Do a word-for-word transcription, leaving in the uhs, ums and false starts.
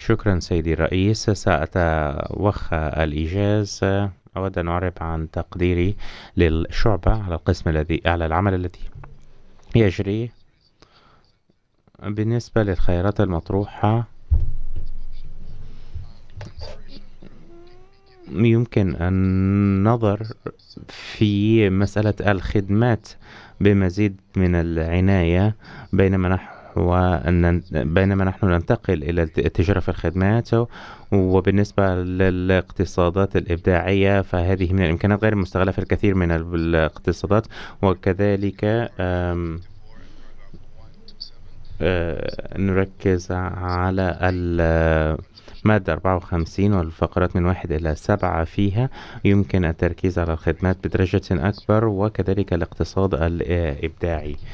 شكرا سيدي الرئيس. سأتوخى الإيجاز. أود أن أعرب عن تقديري للشعبة على القسم الذي على العمل الذي يجري بالنسبة للخيارات المطروحة. يمكن النظر في مسألة الخدمات بمزيد من العناية بينما نحن وأن بينما نحن ننتقل إلى التجارة في الخدمات. وبالنسبة للاقتصادات الإبداعية فهذه من الإمكانات غير المستغلة في الكثير من الاقتصادات. وكذلك نركز على المادة أربعة وخمسين والفقرات من واحد إلى سبعة فيها يمكن التركيز على الخدمات بدرجة أكبر وكذلك الاقتصاد الإبداعي.